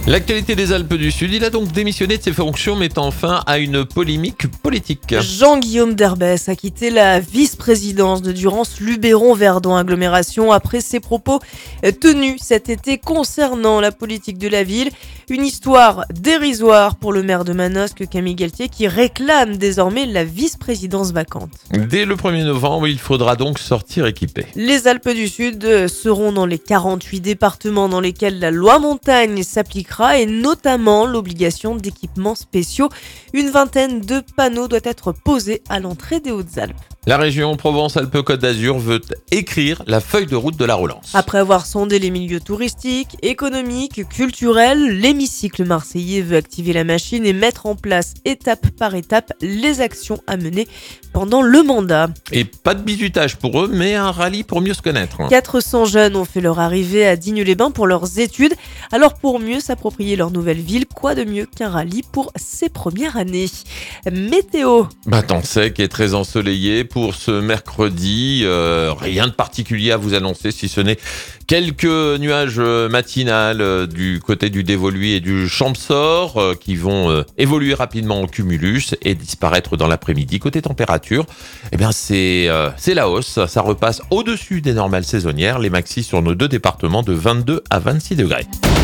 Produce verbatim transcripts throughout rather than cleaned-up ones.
L'actualité des Alpes du Sud, il a donc démissionné de ses fonctions, mettant fin à une polémique politique. Jean-Guillaume Derbès a quitté la vice-présidence de Durance-Luberon-Verdon Agglomération après ses propos tenus cet été concernant la politique de la ville. Une histoire dérisoire pour le maire de Manosque, Camille Galtier, qui réclame désormais la vice-présidence vacante. Dès le premier novembre, il faudra donc sortir équipé. Les Alpes du Sud seront dans les quarante-huit départements dans lesquels la loi montagne s'appliquera, et notamment l'obligation d'équipements spéciaux. Une vingtaine de panneaux doit être posés à l'entrée des Hautes-Alpes. La région Provence-Alpes-Côte d'Azur veut écrire la feuille de route de la relance. Après avoir sondé les milieux touristiques, économiques, culturels, l'hémicycle marseillais veut activer la machine et mettre en place étape par étape les actions à mener pendant le mandat. Et pas de bizutage pour eux, mais un rallye pour mieux se connaître. quatre cents jeunes ont fait leur arrivée à Digne-les-Bains pour leurs études. Alors pour mieux s'approprier leur nouvelle ville, quoi de mieux qu'un rallye pour ces premières années. Météo. Bah, temps sec et très ensoleillé pour ce mercredi. Euh, rien de particulier à vous annoncer, si ce n'est quelques nuages matinales euh, du côté du Dévoluy et du Champsaur euh, qui vont euh, évoluer rapidement en cumulus et disparaître dans l'après-midi. Côté température, eh bien c'est, euh, c'est la hausse. Ça repasse au-dessus des normales saisonnières. Les maxis sur nos deux départements de vingt-deux à vingt-six degrés.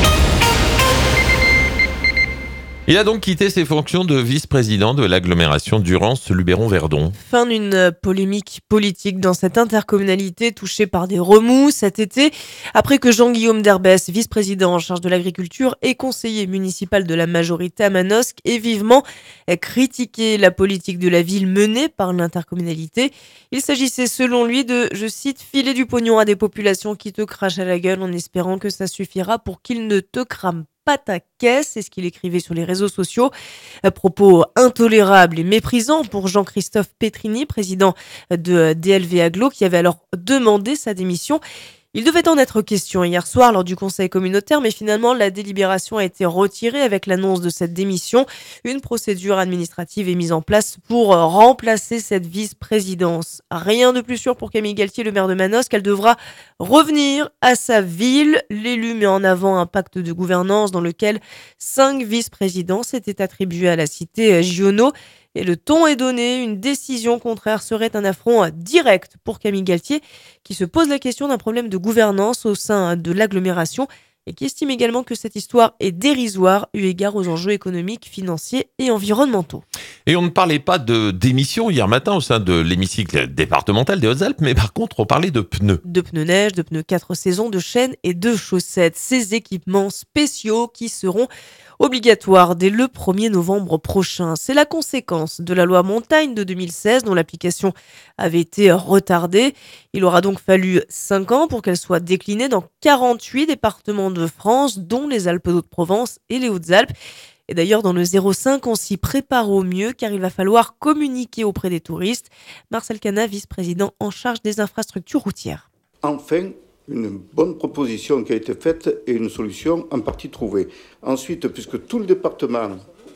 Il a donc quitté ses fonctions de vice-président de l'agglomération Durance-Luberon-Verdon. Fin d'une polémique politique dans cette intercommunalité touchée par des remous cet été, après que Jean-Guillaume Derbès, vice-président en charge de l'agriculture et conseiller municipal de la majorité à Manosque, ait vivement critiqué la politique de la ville menée par l'intercommunalité. Il s'agissait selon lui de, je cite, filer du pognon à des populations qui te crachent à la gueule en espérant que ça suffira pour qu'ils ne te crament pas. Pas ta caisse, c'est ce qu'il écrivait sur les réseaux sociaux. À propos intolérable et méprisant pour Jean-Christophe Petrini, président de D L V Agglo, qui avait alors demandé sa démission. Il devait en être question hier soir lors du conseil communautaire, mais finalement la délibération a été retirée avec l'annonce de cette démission. Une procédure administrative est mise en place pour remplacer cette vice-présidence. Rien de plus sûr pour Camille Galtier, le maire de Manosque, qu'elle devra revenir à sa ville. L'élu met en avant un pacte de gouvernance dans lequel cinq vice-présidences étaient attribuées à la cité Giono. Et le ton est donné, une décision contraire serait un affront direct pour Camille Galtier, qui se pose la question d'un problème de gouvernance au sein de l'agglomération et qui estime également que cette histoire est dérisoire eu égard aux enjeux économiques, financiers et environnementaux. Et on ne parlait pas de démission hier matin au sein de l'hémicycle départemental des Hautes-Alpes, mais par contre on parlait de pneus. De pneus neige, de pneus quatre saisons, de chaînes et de chaussettes. Ces équipements spéciaux qui seront obligatoires dès le premier novembre prochain. C'est la conséquence de la loi montagne de deux mille seize dont l'application avait été retardée. Il aura donc fallu cinq ans pour qu'elle soit déclinée dans quarante-huit départements de France, dont les Alpes-de-Haute-Provence et les Hautes-Alpes. Et d'ailleurs, dans le zéro cinq, on s'y prépare au mieux car il va falloir communiquer auprès des touristes. Marcel Cana, vice-président en charge des infrastructures routières. Enfin, une bonne proposition qui a été faite et une solution en partie trouvée. Ensuite, puisque tout le département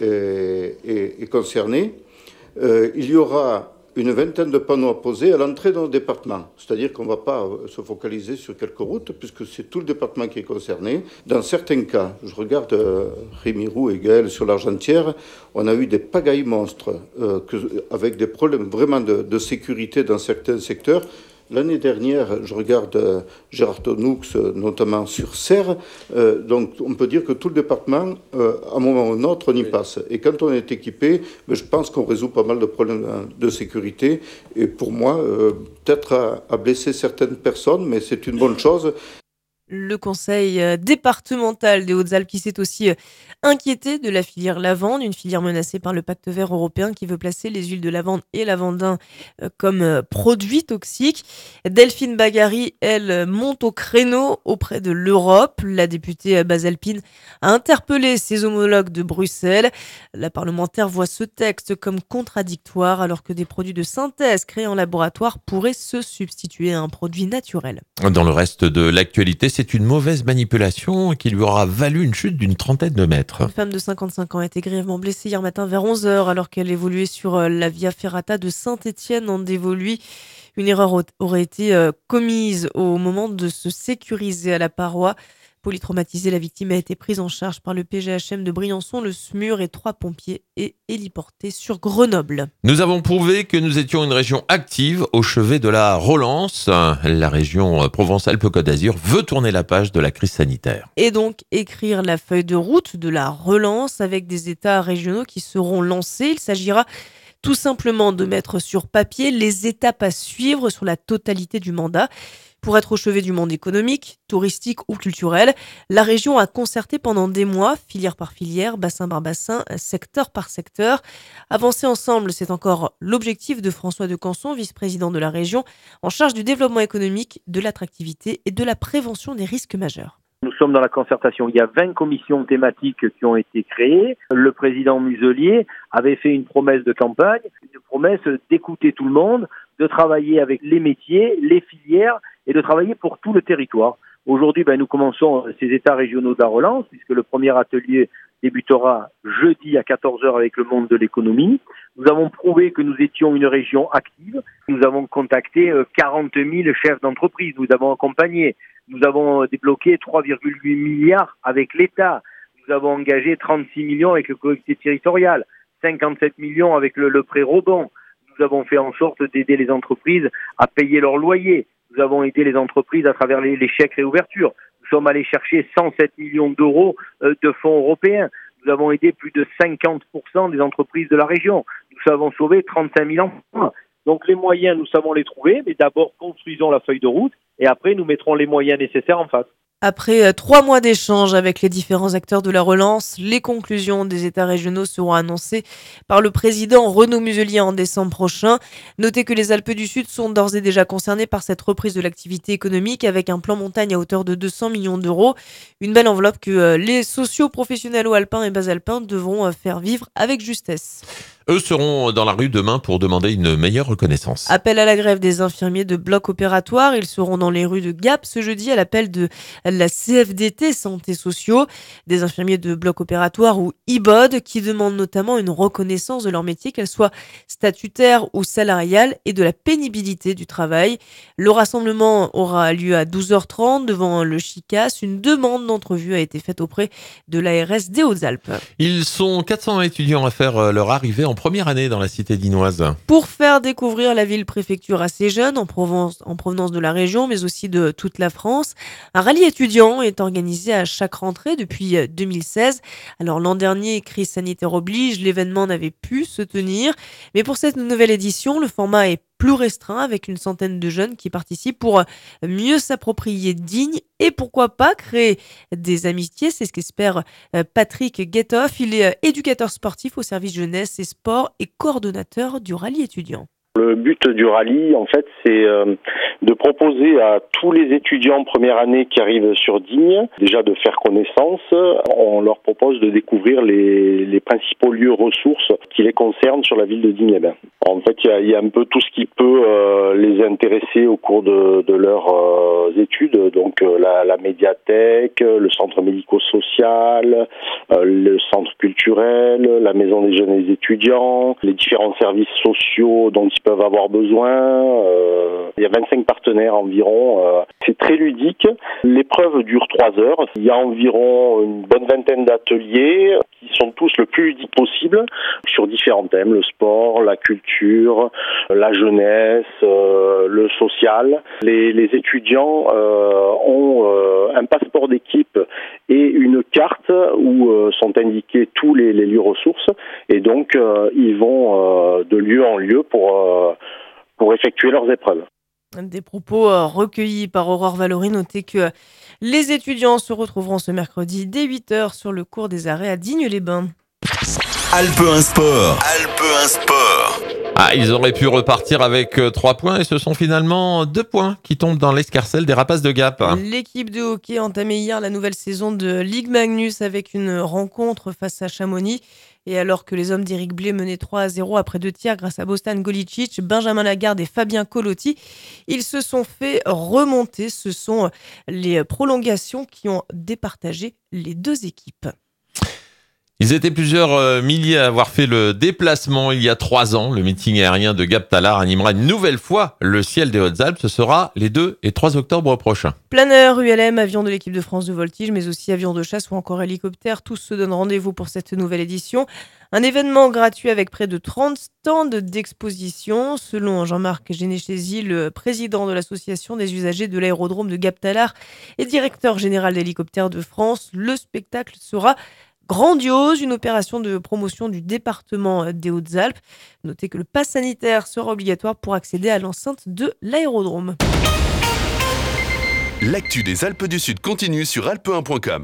est, est, est concerné, euh, il y aura une vingtaine de panneaux à poser à l'entrée de notre département. C'est-à-dire qu'on ne va pas se focaliser sur quelques routes, puisque c'est tout le département qui est concerné. Dans certains cas, je regarde euh, Rémi Roux et Gaël sur l'Argentière, on a eu des pagailles monstres, euh, que, avec des problèmes vraiment de, de sécurité dans certains secteurs. L'année dernière, je regarde euh, Gérard Tonoux, euh, notamment sur Serres. Euh, donc, on peut dire que tout le département, euh, à un moment ou un autre, on y passe. Et quand on est équipé, ben, je pense qu'on résout pas mal de problèmes de, de sécurité. Et pour moi, euh, peut-être à, à blesser certaines personnes, mais c'est une bonne chose. Le conseil départemental des Hautes-Alpes qui s'est aussi inquiété de la filière lavande, une filière menacée par le pacte vert européen qui veut placer les huiles de lavande et lavandin comme produits toxiques. Delphine Bagary, elle, monte au créneau auprès de l'Europe. La députée basalpine a interpellé ses homologues de Bruxelles. La parlementaire voit ce texte comme contradictoire alors que des produits de synthèse créés en laboratoire pourraient se substituer à un produit naturel. Dans le reste de l'actualité, c'est une mauvaise manipulation qui lui aura valu une chute d'une trentaine de mètres. Une femme de cinquante-cinq ans a été grièvement blessée hier matin vers onze heures alors qu'elle évoluait sur la Via Ferrata de Saint-Étienne en Dévoluy. Une erreur aurait été commise au moment de se sécuriser à la paroi. Polytraumatisée, la victime a été prise en charge par le P G H M de Briançon, le S M U R et trois pompiers et héliportée sur Grenoble. Nous avons prouvé que nous étions une région active au chevet de la relance. La région Provence-Alpes-Côte d'Azur veut tourner la page de la crise sanitaire. Et donc écrire la feuille de route de la relance avec des États régionaux qui seront lancés. Il s'agira tout simplement de mettre sur papier les étapes à suivre sur la totalité du mandat. Pour être au chevet du monde économique, touristique ou culturel, la région a concerté pendant des mois, filière par filière, bassin par bassin, secteur par secteur. Avancer ensemble, c'est encore l'objectif de François de Canson, vice-président de la région, en charge du développement économique, de l'attractivité et de la prévention des risques majeurs. Nous sommes dans la concertation. Il y a vingt commissions thématiques qui ont été créées. Le président Muselier avait fait une promesse de campagne, une promesse d'écouter tout le monde, de travailler avec les métiers, les filières et de travailler pour tout le territoire. Aujourd'hui, ben, nous commençons ces états régionaux de la relance puisque le premier atelier débutera jeudi à quatorze heures avec le monde de l'économie. Nous avons prouvé que nous étions une région active. Nous avons contacté quarante mille chefs d'entreprise. Nous avons accompagné. Nous avons débloqué trois virgule huit milliards avec l'État. Nous avons engagé trente-six millions avec le collectivité territorial, cinquante-sept millions avec le, le prêt rebond. Nous avons fait en sorte d'aider les entreprises à payer leur loyer. Nous avons aidé les entreprises à travers les, les chèques réouverture. Nous sommes allés chercher cent sept millions d'euros de fonds européens. Nous avons aidé plus de cinquante pour cent des entreprises de la région. Nous avons sauvé trente-cinq mille emplois. Donc les moyens, nous savons les trouver, mais d'abord construisons la feuille de route et après nous mettrons les moyens nécessaires en face. Après trois mois d'échanges avec les différents acteurs de la relance, les conclusions des États régionaux seront annoncées par le président Renaud Muselier en décembre prochain. Notez que les Alpes du Sud sont d'ores et déjà concernées par cette reprise de l'activité économique avec un plan montagne à hauteur de deux cents millions d'euros. Une belle enveloppe que les socio-professionnels alpins et basalpins devront faire vivre avec justesse. Eux seront dans la rue demain pour demander une meilleure reconnaissance. Appel à la grève des infirmiers de bloc opératoire. Ils seront dans les rues de Gap ce jeudi à l'appel de la C F D T Santé Sociaux. Des infirmiers de bloc opératoire ou I B O D qui demandent notamment une reconnaissance de leur métier, qu'elle soit statutaire ou salariale, et de la pénibilité du travail. Le rassemblement aura lieu à douze heures trente devant le Chicas. Une demande d'entrevue a été faite auprès de l'A R S des Hautes-Alpes. Ils sont quatre cents étudiants à faire leur arrivée en première année dans la cité dinoise. Pour faire découvrir la ville-préfecture à ces jeunes en provenance, en provenance de la région, mais aussi de toute la France, un rallye étudiant est organisé à chaque rentrée depuis deux mille seize. Alors l'an dernier, crise sanitaire oblige, l'événement n'avait pu se tenir. Mais pour cette nouvelle édition, le format est plus restreint avec une centaine de jeunes qui participent pour mieux s'approprier Digne et pourquoi pas créer des amitiés. C'est ce qu'espère Patrick Guethoff. Il est éducateur sportif au service jeunesse et sport et coordonnateur du rallye étudiant. Le but du rallye, en fait, c'est euh, de proposer à tous les étudiants première année qui arrivent sur Digne, déjà de faire connaissance. On leur propose de découvrir les, les principaux lieux ressources qui les concernent sur la ville de Digne-les-Bains. En fait, il y a, il y a un peu tout ce qui peut euh, les intéresser au cours de, de leurs euh, études. Donc euh, la, la médiathèque, le centre médico-social, euh, le centre culturel, la maison des jeunes et des étudiants, les différents services sociaux dont ils peuvent avoir besoin. Euh, il y a vingt-cinq partenaires environ. Euh, c'est très ludique. L'épreuve dure trois heures. Il y a environ une bonne vingtaine d'ateliers qui sont tous le plus ludiques possible sur différents thèmes, le sport, la culture, la jeunesse, euh, le social. Les, les étudiants euh, ont euh, un passeport d'équipe et une carte où euh, sont indiqués tous les, les lieux ressources et donc euh, ils vont euh, de lieu en lieu pour, euh, pour effectuer leurs épreuves. Des propos recueillis par Aurore Valory. Notez que les étudiants se retrouveront ce mercredi dès huit heures sur le cours des Arrêts à Digne-les-Bains. Alpe un Sport. Alpe un Sport. Ah, ils auraient pu repartir avec trois points et ce sont finalement deux points qui tombent dans l'escarcelle des Rapaces de Gap. L'équipe de hockey a entamé hier la nouvelle saison de Ligue Magnus avec une rencontre face à Chamonix. Et alors que les hommes d'Éric Blais menaient trois à zéro après deux tiers grâce à Bostan Golicic, Benjamin Lagarde et Fabien Colotti, ils se sont fait remonter. Ce sont les prolongations qui ont départagé les deux équipes. Ils étaient plusieurs euh, milliers à avoir fait le déplacement il y a trois ans. Le meeting aérien de Gap Talard animera une nouvelle fois le ciel des Hautes-Alpes. Ce sera les deux et trois octobre prochains. Planeurs, U L M, avions de l'équipe de France de voltige, mais aussi avions de chasse ou encore hélicoptères, tous se donnent rendez-vous pour cette nouvelle édition. Un événement gratuit avec près de trente stands d'exposition. Selon Jean-Marc Généchézy, le président de l'association des usagers de l'aérodrome de Gap Talard et directeur général d'Hélicoptères de France, le spectacle sera grandiose, une opération de promotion du département des Hautes-Alpes. Notez que le pass sanitaire sera obligatoire pour accéder à l'enceinte de l'aérodrome. L'actu des Alpes du Sud continue sur alpe un point com.